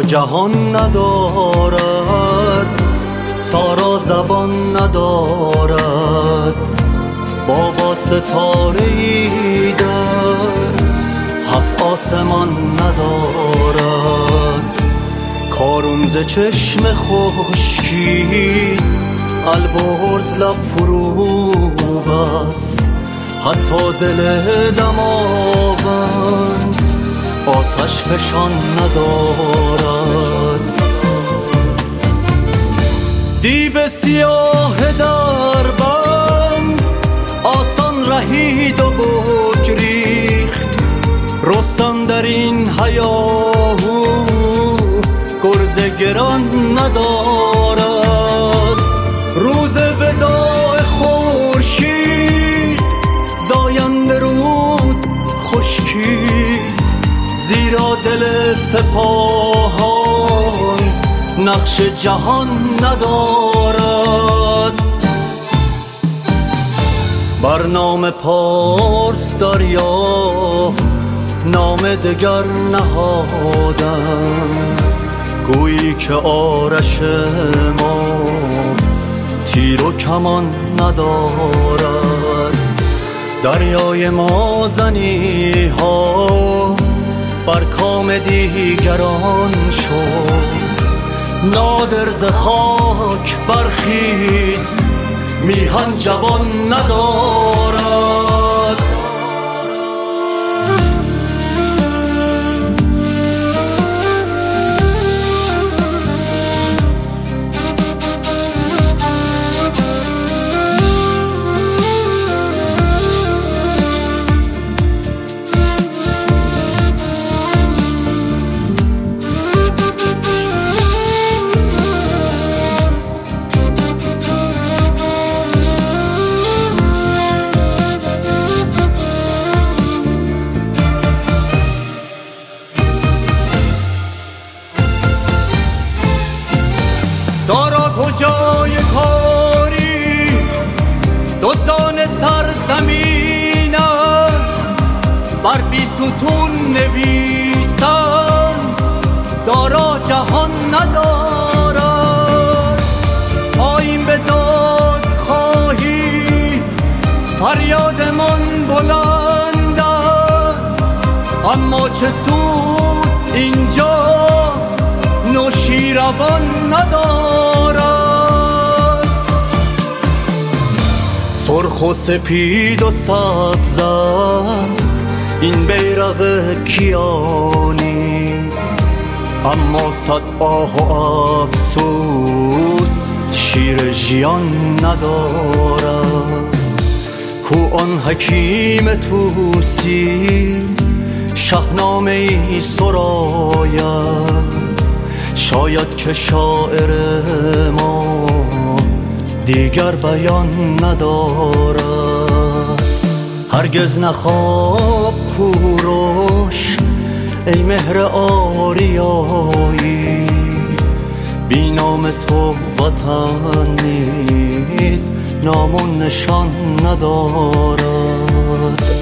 جهان ندارد، سارا زبان ندارد، بابا ستاره‌ای در هفت آسمان ندارد. کارون ز چشم خشکی البرز لب فرو بست، حتی دل دماوند آتش فشان ندارد. دیو سیاه در بند آسان رهید و بگریخت، رستم در این هیاهو گرز گران ندارد. روز وداع خورشید زاینده رود خشکید، زیرا دل سپاهان نقش جهان ندارد. بر نام پارس دریا نام دگر نهادم، گویی که آرش ما تیر و کمان ندارد. دریای ما زنی ها بر کام دیگران شد، نادر ز خاک برخیز میهن جوان ندارد. دارا کجای کاری دزدان سرزمینم، بر بی ستون نویسن دارا جهان ندارد. آیین به داد خواهی فریادمان بلند است، اما چه سود اینجا نوشیروان ندارد. سرخ و سپید و سبز است این بیرق کیانی، اما صد آه و افسوس شیر ژیان ندارد. کو آن حکیم طوسی شاهنامه ای سراید، شاید که شاعر ما دیگر بیان ندارد. هرگز نخواب کوروش ای مهر آریایی، بی نام تو وطن نیز نام و نشان ندارد.